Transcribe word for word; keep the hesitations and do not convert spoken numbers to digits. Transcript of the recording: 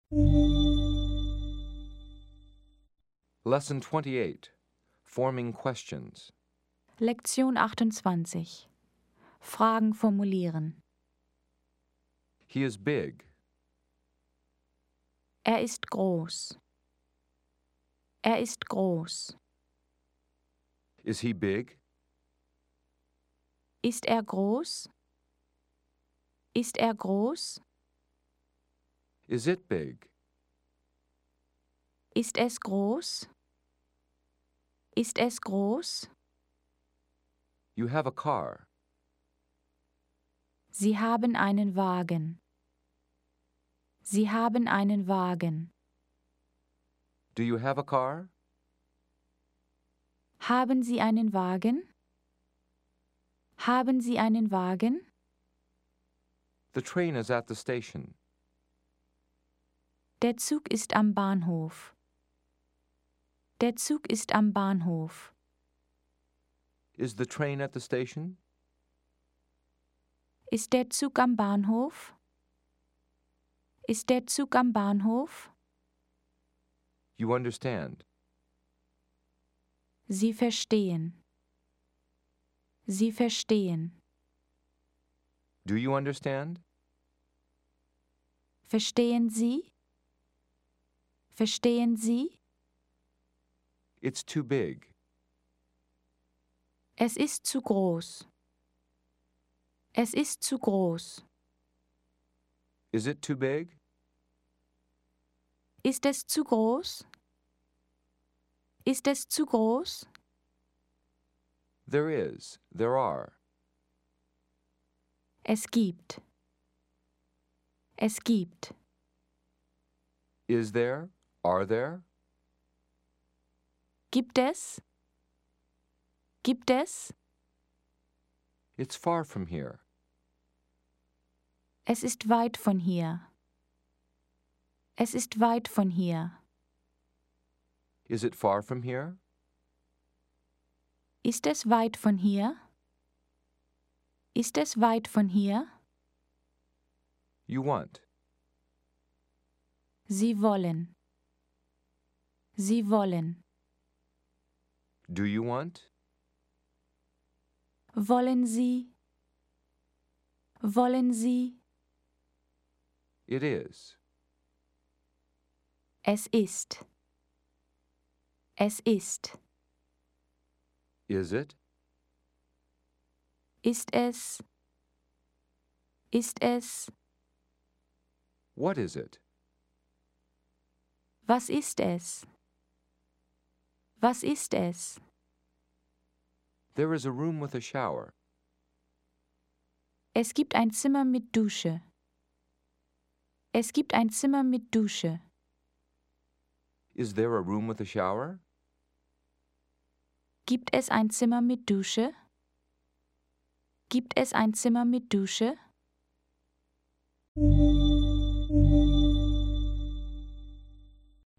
Lesson twenty-eight. Forming questions. Lektion achtundzwanzig. Fragen formulieren. He is big. Er ist groß. Er ist groß. Is he big? Ist er groß? Ist er groß? Is it big? Ist es groß? Ist es groß? You have a car. Sie haben einen Wagen. Sie haben einen Wagen. Do you have a car? Haben Sie einen Wagen? Haben Sie einen Wagen? The train is at the station. Der Zug ist am Bahnhof. Der Zug ist am Bahnhof. Is the train at the station? Ist der Zug am Bahnhof? Ist der Zug am Bahnhof? You understand. Sie verstehen. Sie verstehen. Do you understand? Verstehen Sie? Verstehen Sie? It's too big. Es ist zu groß. Es ist zu groß. Is it too big? Ist es zu groß? Ist es zu groß? There is. There are. Es gibt. Es gibt. Is there? Are there? Gibt es? Gibt es? It's far from here. Es ist weit von hier. Es ist weit von hier. Is it far from here? Ist es weit von hier? Ist es weit von hier? You want. Sie wollen. Sie wollen. Do you want? Wollen Sie? Wollen Sie? It is. Es ist. Es ist. Is it? Ist es? Ist es? What is it? Was ist es? Was ist es? There is a room with a shower. Es gibt ein Zimmer mit Dusche. Es gibt ein Zimmer mit Dusche. Is there a room with a shower? Gibt es ein Zimmer mit Dusche? Gibt es ein Zimmer mit Dusche?